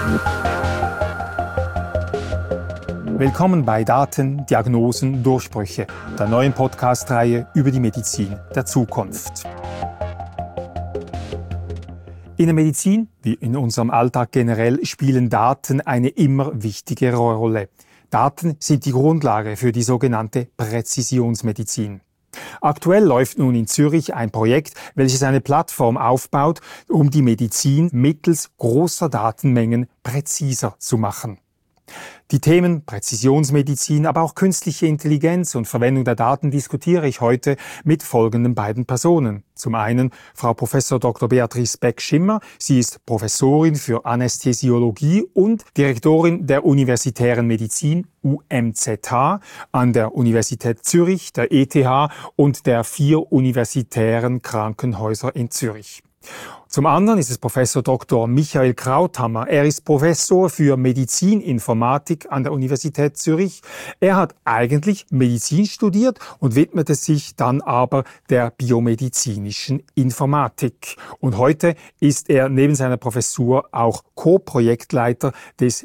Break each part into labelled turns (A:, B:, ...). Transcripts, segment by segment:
A: Willkommen bei Daten, Diagnosen, Durchbrüche, der neuen Podcast-Reihe über die Medizin der Zukunft. In der Medizin, wie in unserem Alltag generell, spielen Daten eine immer wichtigere Rolle. Daten sind die Grundlage für die sogenannte Präzisionsmedizin. Aktuell läuft nun in Zürich ein Projekt, welches eine Plattform aufbaut, um die Medizin mittels großer Datenmengen präziser zu machen. Die Themen Präzisionsmedizin, aber auch künstliche Intelligenz und Verwendung der Daten diskutiere ich heute mit folgenden beiden Personen. Zum einen Frau Prof. Dr. Beatrice Beck-Schimmer. Sie ist Professorin für Anästhesiologie und Direktorin der Universitären Medizin UMZH an der Universität Zürich, der ETH und der 4 universitären Krankenhäuser in Zürich. Zum anderen ist es Professor Dr. Michael Krauthammer. Er ist Professor für Medizininformatik an der Universität Zürich. Er hat eigentlich Medizin studiert und widmete sich dann aber der biomedizinischen Informatik. Und heute ist er neben seiner Professur auch Co-Projektleiter des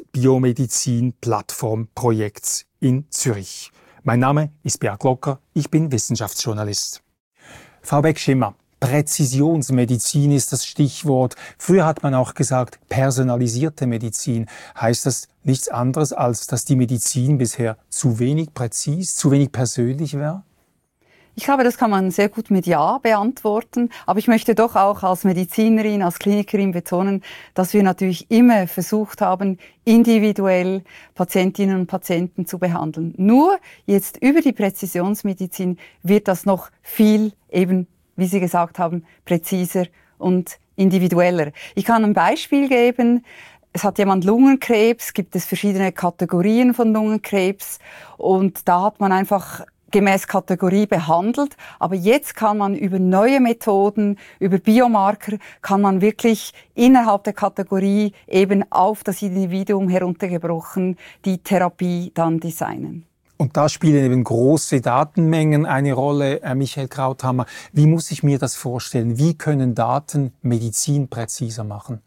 A: Biomedizin-Plattform-Projekts in Zürich. Mein Name ist Beat Glocker, ich bin Wissenschaftsjournalist. Frau Beck-Schimmer, Präzisionsmedizin ist das Stichwort. Früher hat man auch gesagt, personalisierte Medizin. Heißt das nichts anderes, als dass die Medizin bisher zu wenig präzis, zu wenig persönlich war?
B: Ich glaube, das kann man sehr gut mit Ja beantworten. Aber ich möchte doch auch als Medizinerin, als Klinikerin betonen, dass wir natürlich immer versucht haben, individuell Patientinnen und Patienten zu behandeln. Nur jetzt über die Präzisionsmedizin wird das noch viel eben, wie Sie gesagt haben, präziser und individueller. Ich kann ein Beispiel geben. Es hat jemand Lungenkrebs, gibt es verschiedene Kategorien von Lungenkrebs und da hat man einfach gemäß Kategorie behandelt. Aber jetzt kann man über neue Methoden, über Biomarker, kann man wirklich innerhalb der Kategorie eben auf das Individuum heruntergebrochen die Therapie dann designen.
A: Und da spielen eben große Datenmengen eine Rolle, Michael Krauthammer. Wie muss ich mir das vorstellen? Wie können Daten Medizin präziser machen?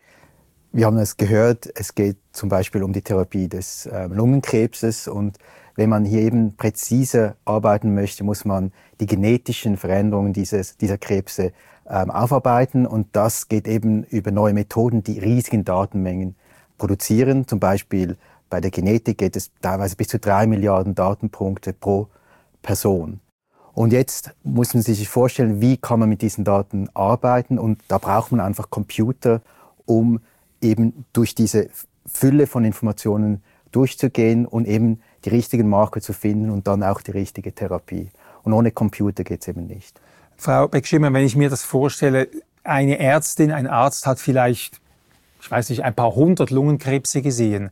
C: Wir haben es gehört, es geht zum Beispiel um die Therapie des Lungenkrebses. Und wenn man hier eben präziser arbeiten möchte, muss man die genetischen Veränderungen dieser Krebse aufarbeiten. Und das geht eben über neue Methoden, die riesigen Datenmengen produzieren. Zum Beispiel bei der Genetik geht es teilweise bis zu 3 Milliarden Datenpunkte pro Person. Und jetzt muss man sich vorstellen, wie kann man mit diesen Daten arbeiten. Und da braucht man einfach Computer, um eben durch diese Fülle von Informationen durchzugehen und eben die richtigen Marker zu finden und dann auch die richtige Therapie. Und ohne Computer geht es eben nicht.
A: Frau Beck-Schimmer, wenn ich mir das vorstelle, eine Ärztin, ein Arzt hat vielleicht, ich weiß nicht, ein paar 100 Lungenkrebse gesehen.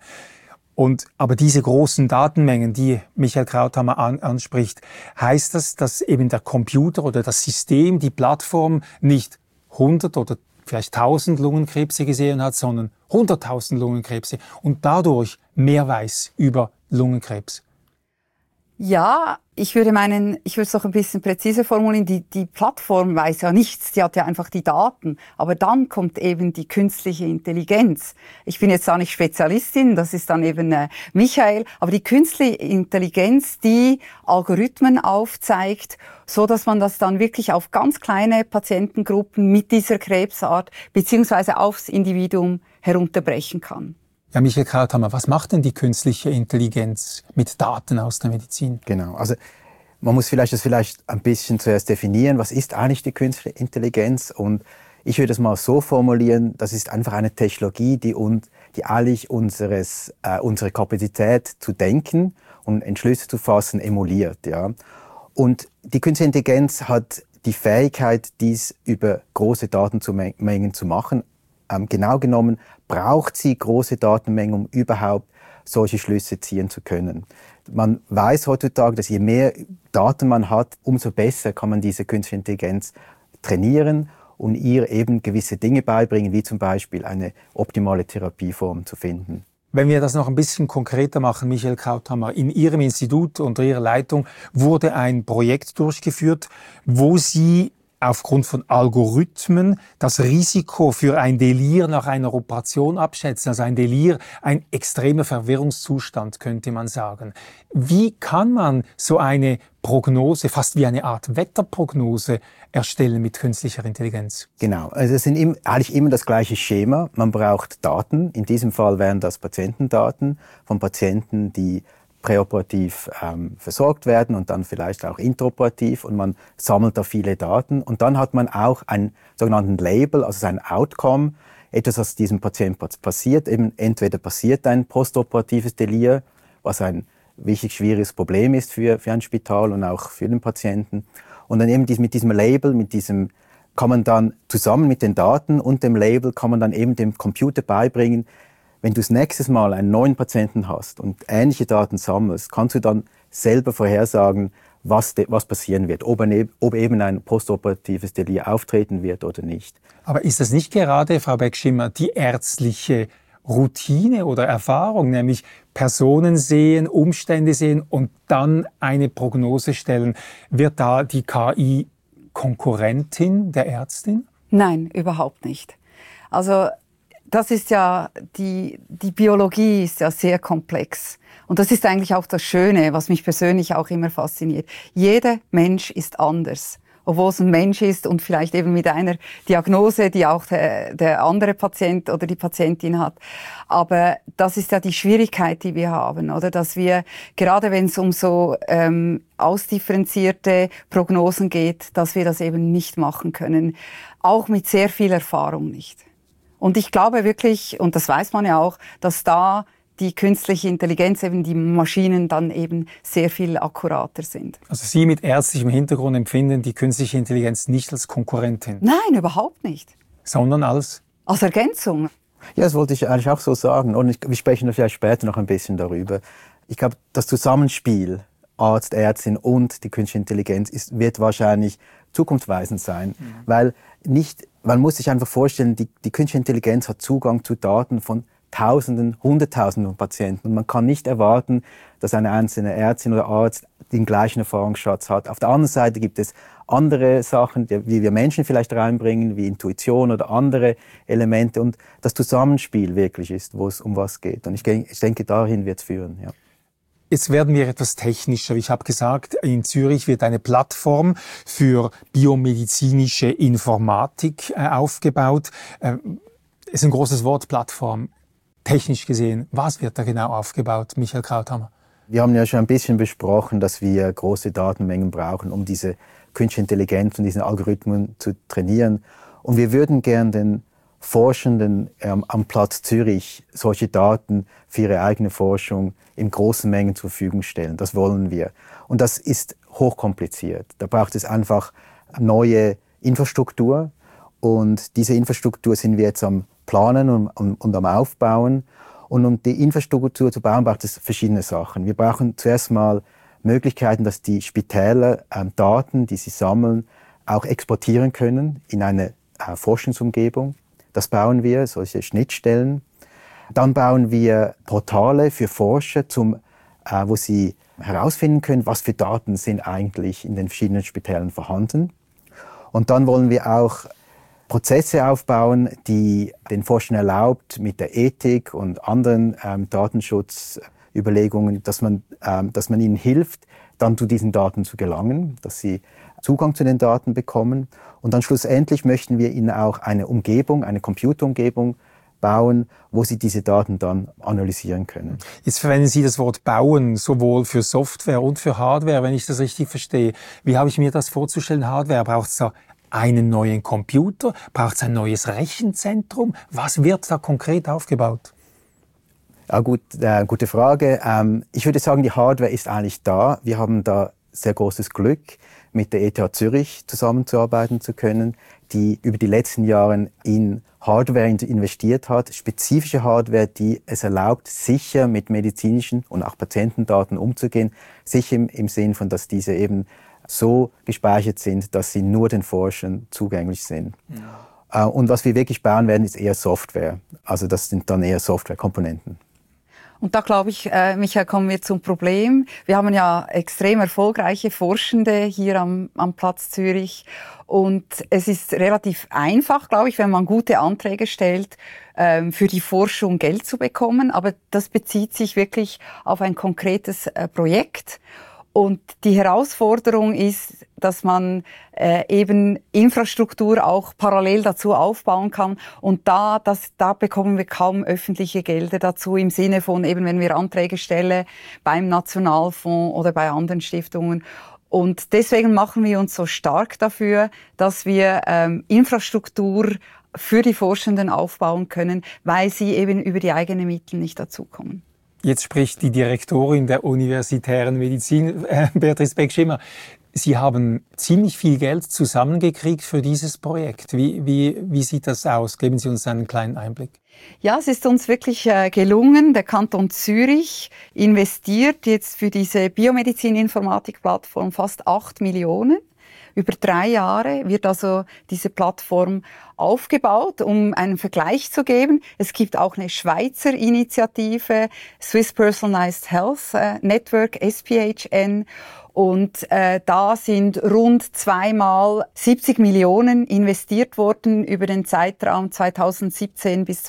A: Aber diese großen Datenmengen, die Michael Krauthammer anspricht, heißt das, dass eben der Computer oder das System, die Plattform nicht 100 oder vielleicht 1000 Lungenkrebse gesehen hat, sondern 100.000 Lungenkrebse und dadurch mehr weiß über Lungenkrebs?
B: Ja, ich würde es noch ein bisschen präziser formulieren. Die Plattform weiß ja nichts, die hat ja einfach die Daten. Aber dann kommt eben die künstliche Intelligenz. Ich bin jetzt da nicht Spezialistin, das ist dann eben Michael. Aber die künstliche Intelligenz, die Algorithmen aufzeigt, so dass man das dann wirklich auf ganz kleine Patientengruppen mit dieser Krebsart beziehungsweise aufs Individuum herunterbrechen kann.
A: Ja, Michael Krauthammer, was macht denn die künstliche Intelligenz mit Daten aus der Medizin?
C: Genau, also man muss das ein bisschen zuerst definieren, was ist eigentlich die künstliche Intelligenz? Und ich würde es mal so formulieren, das ist einfach eine Technologie, die eigentlich unsere Kapazität zu denken und Entschlüsse zu fassen emuliert. Ja? Und die künstliche Intelligenz hat die Fähigkeit, dies über große Datenmengen zu machen. Genau genommen braucht sie große Datenmengen, um überhaupt solche Schlüsse ziehen zu können. Man weiß heutzutage, dass je mehr Daten man hat, umso besser kann man diese künstliche Intelligenz trainieren und ihr eben gewisse Dinge beibringen, wie zum Beispiel eine optimale Therapieform zu finden.
A: Wenn wir das noch ein bisschen konkreter machen, Michael Krauthammer, in Ihrem Institut unter Ihrer Leitung wurde ein Projekt durchgeführt, wo Sie aufgrund von Algorithmen das Risiko für ein Delir nach einer Operation abschätzen. Also ein Delir, ein extremer Verwirrungszustand, könnte man sagen. Wie kann man so eine Prognose, fast wie eine Art Wetterprognose, erstellen mit künstlicher Intelligenz?
C: Genau, also es sind eigentlich immer das gleiche Schema. Man braucht Daten. In diesem Fall wären das Patientendaten von Patienten, die präoperativ versorgt werden und dann vielleicht auch intraoperativ, und man sammelt da viele Daten, und dann hat man auch einen sogenannten Label, also ein Outcome, etwas, was diesem Patienten passiert. Eben entweder passiert ein postoperatives Delir, was ein wichtig schwieriges Problem ist für ein Spital und auch für den Patienten, und dann eben mit diesem Label, kann man dann zusammen mit den Daten und dem Label kann man dann eben dem Computer beibringen, wenn du das nächste Mal einen neuen Patienten hast und ähnliche Daten sammelst, kannst du dann selber vorhersagen, was passieren wird, ob eben ein postoperatives Delir auftreten wird oder nicht.
A: Aber ist das nicht gerade, Frau Beckschimmer, die ärztliche Routine oder Erfahrung, nämlich Personen sehen, Umstände sehen und dann eine Prognose stellen? Wird da die KI Konkurrentin der Ärztin?
B: Nein, überhaupt nicht. Also das ist ja, die Biologie ist ja sehr komplex. Und das ist eigentlich auch das Schöne, was mich persönlich auch immer fasziniert. Jeder Mensch ist anders. Obwohl es ein Mensch ist und vielleicht eben mit einer Diagnose, die auch der andere Patient oder die Patientin hat. Aber das ist ja die Schwierigkeit, die wir haben, oder? Dass wir, gerade wenn es um so ausdifferenzierte Prognosen geht, dass wir das eben nicht machen können. Auch mit sehr viel Erfahrung nicht. Und ich glaube wirklich, und das weiß man ja auch, dass da die künstliche Intelligenz, eben die Maschinen dann eben sehr viel akkurater sind.
A: Also Sie mit ärztlichem Hintergrund empfinden die künstliche Intelligenz nicht als Konkurrentin?
B: Nein, überhaupt nicht.
A: Sondern als
B: Ergänzung.
C: Ja, das wollte ich eigentlich auch so sagen. Und wir sprechen vielleicht später noch ein bisschen darüber. Ich glaube, das Zusammenspiel Arzt, Ärztin und die künstliche Intelligenz wird wahrscheinlich zukunftsweisend sein. Weil man muss sich einfach vorstellen, die künstliche Intelligenz hat Zugang zu Daten von Tausenden, Hunderttausenden von Patienten. Und man kann nicht erwarten, dass eine einzelne Ärztin oder Arzt den gleichen Erfahrungsschatz hat. Auf der anderen Seite gibt es andere Sachen, die wir Menschen vielleicht reinbringen, wie Intuition oder andere Elemente. Und das Zusammenspiel wirklich ist, wo es um was geht. Und ich denke, dahin wird es führen. Ja.
A: Jetzt werden wir etwas technischer. Ich habe gesagt, in Zürich wird eine Plattform für biomedizinische Informatik aufgebaut. Ist ein großes Wort, Plattform. Technisch gesehen, was wird da genau aufgebaut, Michael Krauthammer?
C: Wir haben ja schon ein bisschen besprochen, dass wir große Datenmengen brauchen, um diese künstliche Intelligenz und diesen Algorithmen zu trainieren. Und wir würden gern den Forschenden am Platz Zürich solche Daten für ihre eigene Forschung in großen Mengen zur Verfügung stellen. Das wollen wir. Und das ist hochkompliziert. Da braucht es einfach neue Infrastruktur. Und diese Infrastruktur sind wir jetzt am Planen und am Aufbauen. Und um die Infrastruktur zu bauen, braucht es verschiedene Sachen. Wir brauchen zuerst mal Möglichkeiten, dass die Spitäler Daten, die sie sammeln, auch exportieren können in eine Forschungsumgebung. Das bauen wir, solche Schnittstellen. Dann bauen wir Portale für Forscher, wo sie herausfinden können, was für Daten sind eigentlich in den verschiedenen Spitälern vorhanden. Und dann wollen wir auch Prozesse aufbauen, die den Forschern erlaubt, mit der Ethik und anderen Datenschutzüberlegungen, dass man ihnen hilft, dann zu diesen Daten zu gelangen, dass sie Zugang zu den Daten bekommen. Und dann schlussendlich möchten wir ihnen auch eine Computerumgebung bauen, wo sie diese Daten dann analysieren können.
A: Jetzt verwenden Sie das Wort bauen, sowohl für Software und für Hardware, wenn ich das richtig verstehe. Wie habe ich mir das vorzustellen? Hardware, braucht es da einen neuen Computer? Braucht es ein neues Rechenzentrum? Was wird da konkret aufgebaut?
C: Ja, gute Frage. Ich würde sagen, die Hardware ist eigentlich da. Wir haben da sehr großes Glück, mit der ETH Zürich zusammenzuarbeiten zu können, die über die letzten Jahre in Hardware investiert hat, spezifische Hardware, die es erlaubt, sicher mit medizinischen und auch Patientendaten umzugehen, sicher im Sinn von, dass diese eben so gespeichert sind, dass sie nur den Forschern zugänglich sind. Und was wir wirklich bauen werden, ist eher Software. Also das sind dann eher Softwarekomponenten.
B: Und da glaube ich, Michael, kommen wir zum Problem. Wir haben ja extrem erfolgreiche Forschende hier am Platz Zürich. Und es ist relativ einfach, glaube ich, wenn man gute Anträge stellt, für die Forschung Geld zu bekommen. Aber das bezieht sich wirklich auf ein konkretes Projekt. Und die Herausforderung ist, dass man eben Infrastruktur auch parallel dazu aufbauen kann. Und da bekommen wir kaum öffentliche Gelder dazu im Sinne von eben, wenn wir Anträge stellen beim Nationalfonds oder bei anderen Stiftungen. Und deswegen machen wir uns so stark dafür, dass wir Infrastruktur für die Forschenden aufbauen können, weil sie eben über die eigenen Mittel nicht dazukommen.
A: Jetzt spricht die Direktorin der universitären Medizin, Beatrice Beck-Schimmer. Sie haben ziemlich viel Geld zusammengekriegt für dieses Projekt. Wie sieht das aus? Geben Sie uns einen kleinen Einblick.
B: Ja, es ist uns wirklich gelungen. Der Kanton Zürich investiert jetzt für diese Biomedizin-Informatik-Plattform fast 8 Millionen. Über 3 Jahre wird also diese Plattform aufgebaut, um einen Vergleich zu geben. Es gibt auch eine Schweizer Initiative, Swiss Personalized Health Network, SPHN. Und da sind rund 2-mal 70 Millionen investiert worden über den Zeitraum 2017 bis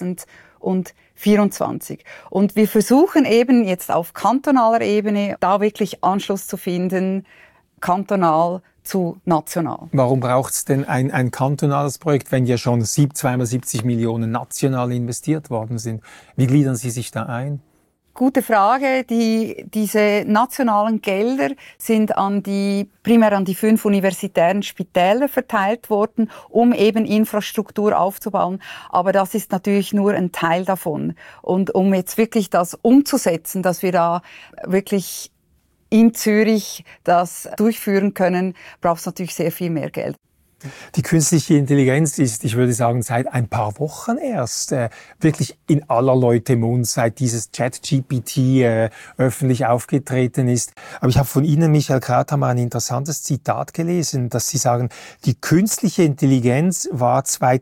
B: 2024. Und wir versuchen eben jetzt auf kantonaler Ebene da wirklich Anschluss zu finden, kantonal zu national.
A: Warum braucht es denn ein kantonales Projekt, wenn ja schon 2-mal 70 Millionen national investiert worden sind? Wie gliedern Sie sich da ein?
B: Gute Frage. Diese nationalen Gelder sind primär an die 5 universitären Spitäler verteilt worden, um eben Infrastruktur aufzubauen. Aber das ist natürlich nur ein Teil davon. Und um jetzt wirklich das umzusetzen, dass wir da wirklich in Zürich das durchführen können, braucht es natürlich sehr viel mehr Geld.
A: Die künstliche Intelligenz ist, ich würde sagen, seit ein paar Wochen erst wirklich in aller Leute Mund, seit dieses ChatGPT öffentlich aufgetreten ist. Aber ich habe von Ihnen, Michael Krauthammer, ein interessantes Zitat gelesen, dass Sie sagen, die künstliche Intelligenz war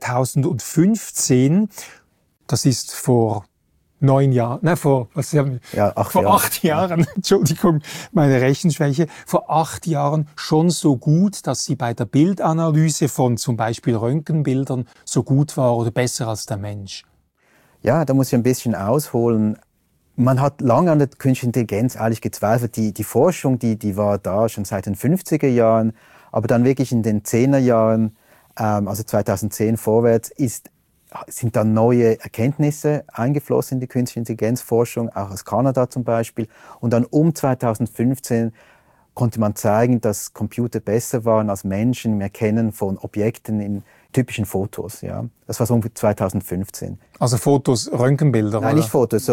A: 2015, das ist vor 9 Jahren, vor 8 Jahren, Entschuldigung, meine Rechenschwäche, vor 8 Jahren schon so gut, dass sie bei der Bildanalyse von zum Beispiel Röntgenbildern so gut war oder besser als der Mensch.
C: Ja, da muss ich ein bisschen ausholen. Man hat lange an der künstlichen Intelligenz eigentlich gezweifelt. Die Forschung, die war da schon seit den 50er Jahren, aber dann wirklich in den 10er Jahren, also 2010 vorwärts, sind dann neue Erkenntnisse eingeflossen in die künstliche Intelligenzforschung, auch aus Kanada zum Beispiel. Und dann um 2015 konnte man zeigen, dass Computer besser waren als Menschen im Erkennen von Objekten in typischen Fotos. Ja. Das war so um 2015.
A: Also Fotos, Röntgenbilder?
C: Nein,
A: oder?
C: nicht Fotos,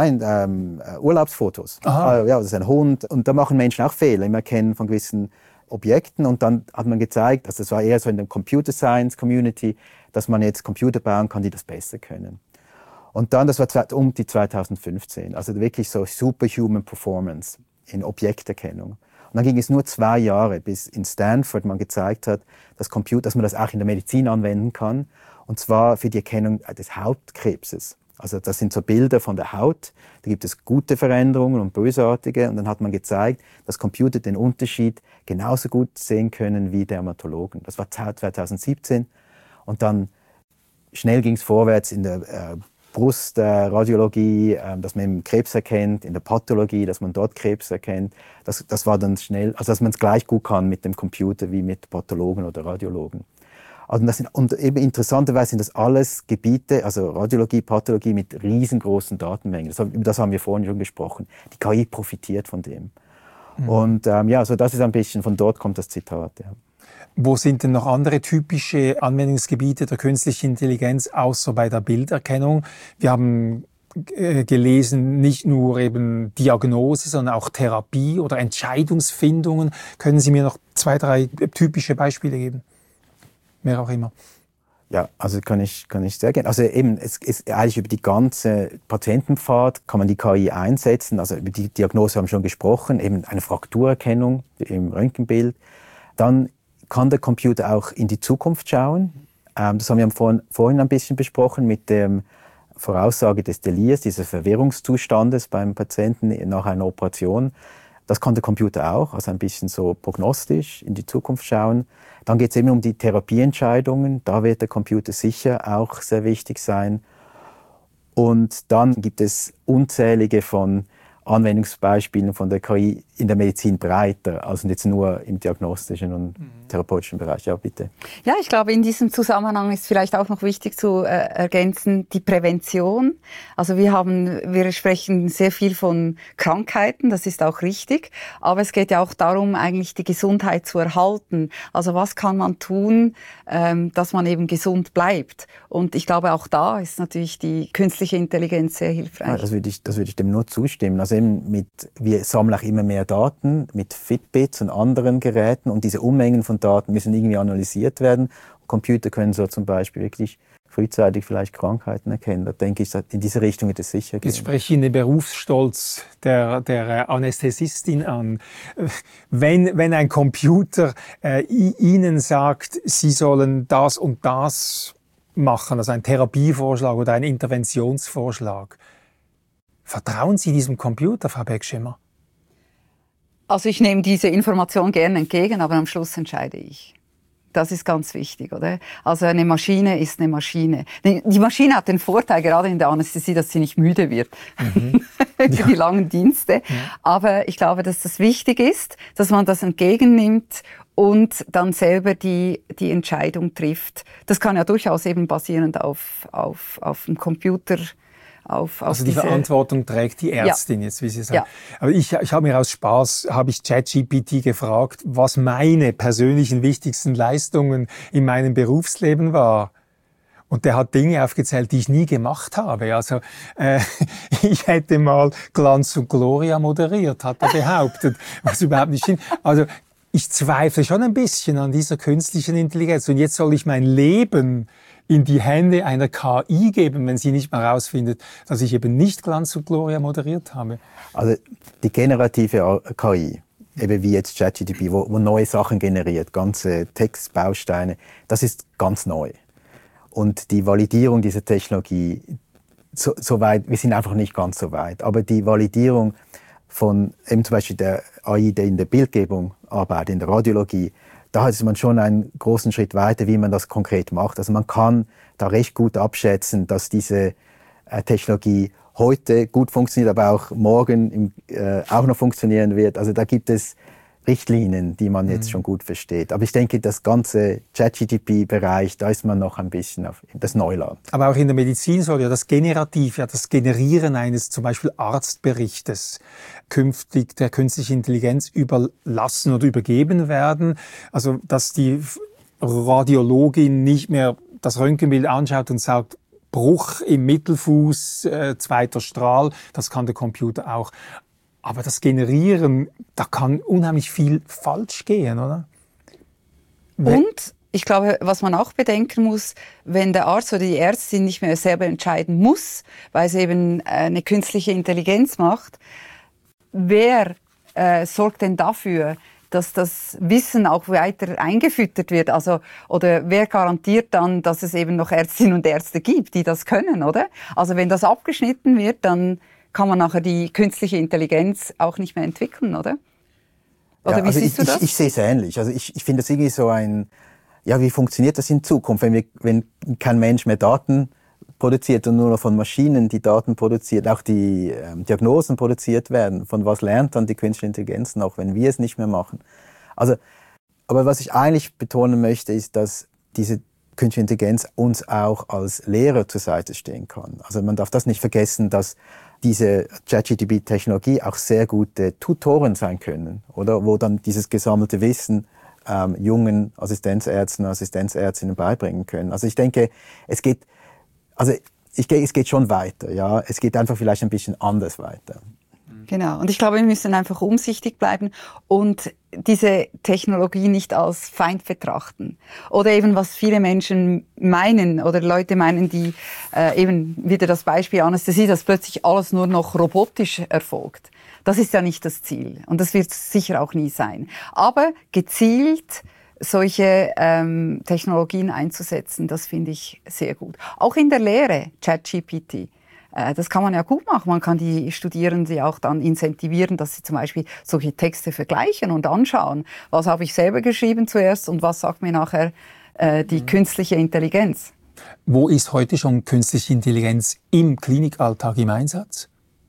C: Urlaubsfotos.
A: Aha.
C: Ja, das ist ein Hund. Und da machen Menschen auch Fehler im Erkennen von gewissen Objekten. Und dann hat man gezeigt, also das war eher so in der Computer Science Community, dass man jetzt Computer bauen kann, die das besser können. Und dann, das war um die 2015, also wirklich so Superhuman Performance in Objekterkennung. Und dann ging es nur 2 Jahre, bis in Stanford man gezeigt hat, dass man das auch in der Medizin anwenden kann, und zwar für die Erkennung des Hautkrebses. Also das sind so Bilder von der Haut, da gibt es gute Veränderungen und bösartige, und dann hat man gezeigt, dass Computer den Unterschied genauso gut sehen können wie Dermatologen. Das war 2017. Und dann schnell ging es vorwärts in der Brustradiologie, dass man eben Krebs erkennt, in der Pathologie, dass man dort Krebs erkennt. Das war dann schnell, also dass man es gleich gut kann mit dem Computer wie mit Pathologen oder Radiologen. Also und eben interessanterweise sind das alles Gebiete, also Radiologie, Pathologie mit riesengroßen Datenmengen. Über das haben wir vorhin schon gesprochen. Die KI profitiert von dem. Mhm. Und so das ist ein bisschen, von dort kommt das Zitat. Ja.
A: Wo sind denn noch andere typische Anwendungsgebiete der künstlichen Intelligenz, außer bei der Bilderkennung? Wir haben gelesen, nicht nur eben Diagnose, sondern auch Therapie oder Entscheidungsfindungen. Können Sie mir noch 2, 3 typische Beispiele geben? Mehr auch immer.
C: Ja, also kann ich sehr gerne. Also eben, es ist eigentlich über die ganze Patientenpfad kann man die KI einsetzen. Also über die Diagnose haben wir schon gesprochen, eben eine Frakturerkennung im Röntgenbild. Dann kann der Computer auch in die Zukunft schauen. Das haben wir vorhin ein bisschen besprochen mit dem Voraussage des Delirs, dieses Verwirrungszustandes beim Patienten nach einer Operation. Das kann der Computer auch, also ein bisschen so prognostisch in die Zukunft schauen. Dann geht es eben um die Therapieentscheidungen. Da wird der Computer sicher auch sehr wichtig sein. Und dann gibt es unzählige von Anwendungsbeispielen von der KI in der Medizin breiter, also jetzt nur im diagnostischen und therapeutischen Bereich. Ja, bitte.
B: Ja, ich glaube, in diesem Zusammenhang ist vielleicht auch noch wichtig zu ergänzen, die Prävention. Also wir sprechen sehr viel von Krankheiten, das ist auch richtig, aber es geht ja auch darum, eigentlich die Gesundheit zu erhalten. Also was kann man tun, dass man eben gesund bleibt? Und ich glaube, auch da ist natürlich die künstliche Intelligenz sehr hilfreich.
C: Ja, das würde ich dem nur zustimmen. Also eben wir sammeln auch immer mehr Daten mit Fitbits und anderen Geräten und diese Unmengen von Daten müssen irgendwie analysiert werden. Computer können so zum Beispiel wirklich frühzeitig vielleicht Krankheiten erkennen. Da denke ich, in diese Richtung wird es sicher gehen.
A: Jetzt spreche ich den Berufsstolz der Anästhesistin an. Wenn ein Computer Ihnen sagt, Sie sollen das und das machen, also ein Therapievorschlag oder ein Interventionsvorschlag, vertrauen Sie diesem Computer, Frau Beckschimmer?
B: Also ich nehme diese Information gerne entgegen, aber am Schluss entscheide ich. Das ist ganz wichtig, oder? Also eine Maschine ist eine Maschine. Die Maschine hat den Vorteil, gerade in der Anästhesie, dass sie nicht müde wird. Für die langen Dienste. Ja. Aber ich glaube, dass das wichtig ist, dass man das entgegennimmt und dann selber die Entscheidung trifft. Das kann ja durchaus eben basierend auf dem Computer.
A: Also die Verantwortung trägt die Ärztin, ja. Jetzt, wie Sie sagen. Ja. Aber ich habe mir aus Spaß, ChatGPT gefragt, was meine persönlichen wichtigsten Leistungen in meinem Berufsleben war. Und der hat Dinge aufgezählt, die ich nie gemacht habe. Also ich hätte mal Glanz und Gloria moderiert, hat er behauptet, was überhaupt nicht stimmt. Also ich zweifle schon ein bisschen an dieser künstlichen Intelligenz. Und jetzt soll ich mein Leben in die Hände einer KI geben, wenn sie nicht mal herausfindet, dass ich eben nicht Glanz und Gloria moderiert habe.
C: Also die generative KI, eben wie jetzt ChatGPT, wo neue Sachen generiert, ganze Textbausteine, das ist ganz neu. Und die Validierung dieser Technologie, so weit, wir sind einfach nicht ganz so weit, aber die Validierung von eben zum Beispiel der AI, der in der Bildgebung arbeitet, in der Radiologie, da ist man schon einen großen Schritt weiter, wie man das konkret macht. Also man kann da recht gut abschätzen, dass diese Technologie heute gut funktioniert, aber auch morgen auch noch funktionieren wird. Also da gibt es Richtlinien, die man jetzt schon gut versteht. Aber ich denke, das ganze ChatGPT-Bereich, da ist man noch ein bisschen auf das Neuland.
A: Aber auch in der Medizin soll ja das Generativ, ja das Generieren eines zum Beispiel Arztberichtes künftig der künstlichen Intelligenz überlassen oder übergeben werden. Also dass die Radiologin nicht mehr das Röntgenbild anschaut und sagt, Bruch im Mittelfuß, zweiter Strahl, das kann der Computer auch. Aber das Generieren, da kann unheimlich viel falsch gehen, oder?
B: Und ich glaube, was man auch bedenken muss, wenn der Arzt oder die Ärztin nicht mehr selber entscheiden muss, weil es eben eine künstliche Intelligenz macht, wer sorgt denn dafür, dass das Wissen auch weiter eingefüttert wird? Also, oder wer garantiert dann, dass es eben noch Ärztinnen und Ärzte gibt, die das können, oder? Also wenn das abgeschnitten wird, dann kann man nachher die künstliche Intelligenz auch nicht mehr entwickeln, oder? Oder
C: ja, wie siehst du das? Ich sehe es ähnlich. Also ich finde das irgendwie so wie funktioniert das in Zukunft, wenn kein Mensch mehr Daten produziert und nur noch von Maschinen die Daten produziert, auch die Diagnosen produziert werden. Von was lernt dann die künstliche Intelligenz noch, wenn wir es nicht mehr machen? Also, aber was ich eigentlich betonen möchte, ist, dass diese künstliche Intelligenz uns auch als Lehrer zur Seite stehen kann. Also man darf das nicht vergessen, dass diese ChatGPT-Technologie auch sehr gute Tutoren sein können, oder? Wo dann dieses gesammelte Wissen jungen Assistenzärzten und Assistenzärztinnen beibringen können. Also ich denke, es geht schon weiter, ja. Es geht einfach vielleicht ein bisschen anders weiter.
B: Genau. Und ich glaube, wir müssen einfach umsichtig bleiben und diese Technologie nicht als Feind betrachten. Oder eben, was viele Menschen meinen oder Leute meinen, die eben wieder das Beispiel Anästhesie, dass plötzlich alles nur noch robotisch erfolgt. Das ist ja nicht das Ziel. Und das wird sicher auch nie sein. Aber gezielt solche Technologien einzusetzen, das finde ich sehr gut. Auch in der Lehre, ChatGPT. Das kann man ja gut machen. Man kann die Studierenden auch dann incentivieren, dass sie zum Beispiel solche Texte vergleichen und anschauen. Was habe ich selber geschrieben zuerst und was sagt mir nachher die künstliche Intelligenz?
A: Wo ist heute schon künstliche Intelligenz im Klinikalltag im Einsatz?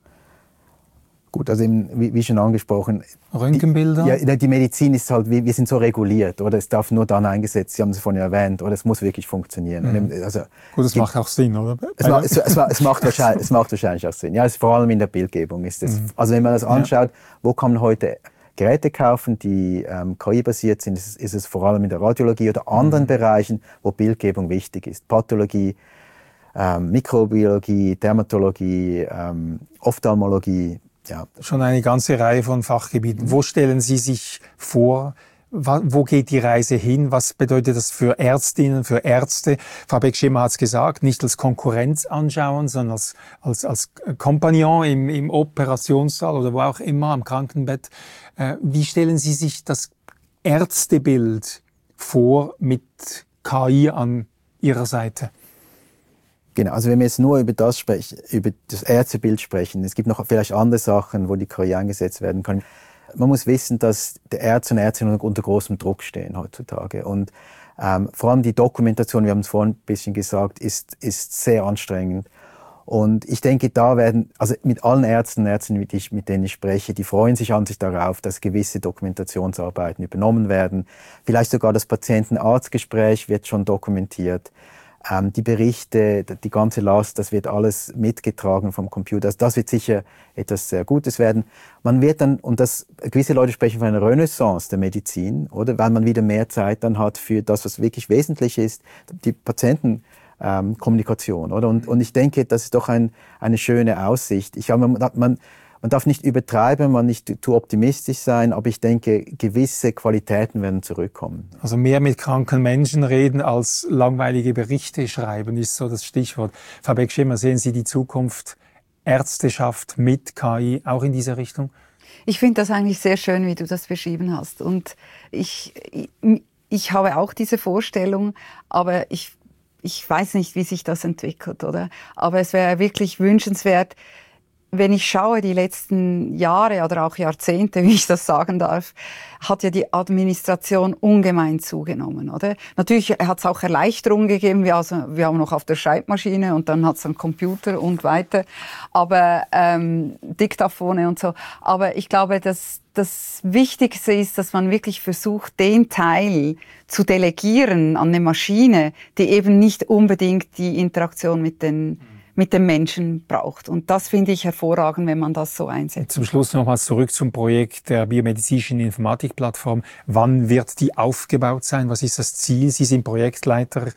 C: Gut, also wie schon angesprochen,
A: Röntgenbilder?
C: Die Medizin ist halt, wir sind so reguliert, oder? Es darf nur dann eingesetzt, Sie haben es vorhin erwähnt, oder? Es muss wirklich funktionieren. Also,
A: gut, es macht auch Sinn, oder?
C: Es macht wahrscheinlich auch Sinn. Ja, vor allem in der Bildgebung ist es. Also wenn man das anschaut, wo kann man heute Geräte kaufen, die KI-basiert sind, ist es vor allem in der Radiologie oder anderen Bereichen, wo Bildgebung wichtig ist. Pathologie, Mikrobiologie, Dermatologie, Ophthalmologie. Ja.
A: Schon eine ganze Reihe von Fachgebieten. Wo stellen Sie sich vor, wo geht die Reise hin? Was bedeutet das für Ärztinnen, für Ärzte? Frau Beck-Schimmer hat es gesagt, nicht als Konkurrenz anschauen, sondern als Kompagnon im Operationssaal oder wo auch immer, am Krankenbett. Wie stellen Sie sich das Ärztebild vor mit KI an Ihrer Seite?
C: Genau, also wenn wir jetzt nur über das Ärztebild sprechen, es gibt noch vielleicht andere Sachen, wo die KI eingesetzt werden kann. Man muss wissen, dass die Ärzte und Ärztinnen unter großem Druck stehen heutzutage. Und vor allem die Dokumentation, wir haben es vorhin ein bisschen gesagt, ist sehr anstrengend. Und ich denke, also mit allen Ärzten und Ärztinnen, mit denen ich spreche, die freuen sich an sich darauf, dass gewisse Dokumentationsarbeiten übernommen werden. Vielleicht sogar das Patienten-Arzt-Gespräch wird schon dokumentiert. Die Berichte, die ganze Last, das wird alles mitgetragen vom Computer. Also das wird sicher etwas sehr Gutes werden. Man wird dann, gewisse Leute sprechen von einer Renaissance der Medizin, oder? Weil man wieder mehr Zeit dann hat für das, was wirklich wesentlich ist, die Patientenkommunikation, oder? Und ich denke, das ist doch eine schöne Aussicht. Man darf nicht übertreiben, man nicht zu optimistisch sein, aber ich denke, gewisse Qualitäten werden zurückkommen.
A: Also mehr mit kranken Menschen reden als langweilige Berichte schreiben, ist so das Stichwort. Frau Beck-Schimmer, sehen Sie die Zukunft Ärzteschaft mit KI auch in diese Richtung?
B: Ich finde das eigentlich sehr schön, wie du das beschrieben hast. Und ich habe auch diese Vorstellung, aber ich weiß nicht, wie sich das entwickelt, oder? Aber es wäre wirklich wünschenswert, wenn ich schaue, die letzten Jahre oder auch Jahrzehnte, wie ich das sagen darf, hat ja die Administration ungemein zugenommen, oder? Natürlich hat es auch Erleichterungen gegeben, wir haben noch auf der Schreibmaschine und dann hat es einen Computer und weiter, aber Diktaphone und so. Aber ich glaube, dass das Wichtigste ist, dass man wirklich versucht, den Teil zu delegieren an eine Maschine, die eben nicht unbedingt die Interaktion mit dem Menschen braucht. Und das finde ich hervorragend, wenn man das so einsetzt.
A: Zum Schluss nochmals zurück zum Projekt der biomedizinischen Informatikplattform. Wann wird die aufgebaut sein? Was ist das Ziel? Sie sind Projektleiterin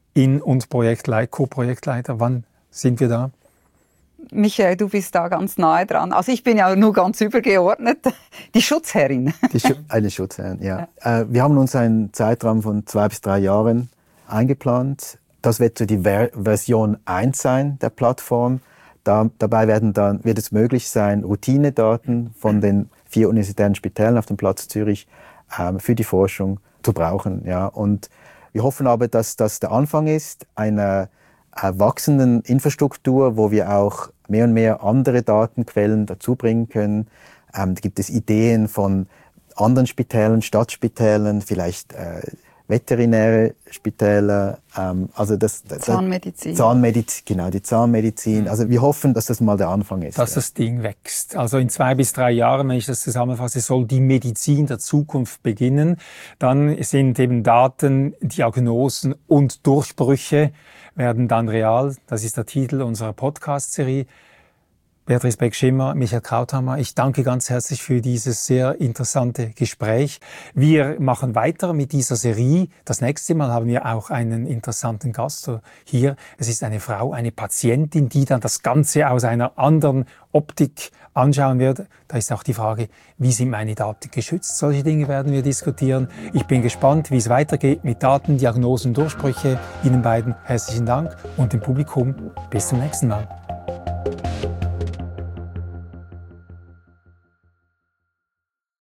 A: und Co-Projektleiter. Wann sind wir da?
B: Michael, du bist da ganz nahe dran. Also ich bin ja nur ganz übergeordnet. Die Schutzherrin.
C: Eine Schutzherrin, ja. Wir haben uns einen Zeitraum von 2 bis 3 Jahren eingeplant. Das wird so die Version 1 sein der Plattform. Dabei wird es möglich sein, Routinedaten von den 4 universitären Spitälern auf dem Platz Zürich für die Forschung zu brauchen. Ja. Und wir hoffen aber, dass das der Anfang ist einer wachsenden Infrastruktur, wo wir auch mehr und mehr andere Datenquellen dazu bringen können. Da gibt es Ideen von anderen Spitälern, Stadtspitälern, vielleicht veterinäre Spitäler, also
B: Zahnmedizin.
C: Genau, die Zahnmedizin. Also wir hoffen, dass das mal der Anfang ist.
A: Dass das Ding wächst. Also in 2 bis 3 Jahren, wenn ich das zusammenfasse, soll die Medizin der Zukunft beginnen. Dann sind eben Daten, Diagnosen und Durchbrüche werden dann real. Das ist der Titel unserer Podcast-Serie. Beatrice Beck-Schimmer, Michael Krauthammer, ich danke ganz herzlich für dieses sehr interessante Gespräch. Wir machen weiter mit dieser Serie. Das nächste Mal haben wir auch einen interessanten Gast hier. Es ist eine Frau, eine Patientin, die dann das Ganze aus einer anderen Optik anschauen wird. Da ist auch die Frage, wie sind meine Daten geschützt? Solche Dinge werden wir diskutieren. Ich bin gespannt, wie es weitergeht mit Daten, Diagnosen, Durchbrüche. Ihnen beiden herzlichen Dank und dem Publikum bis zum nächsten Mal.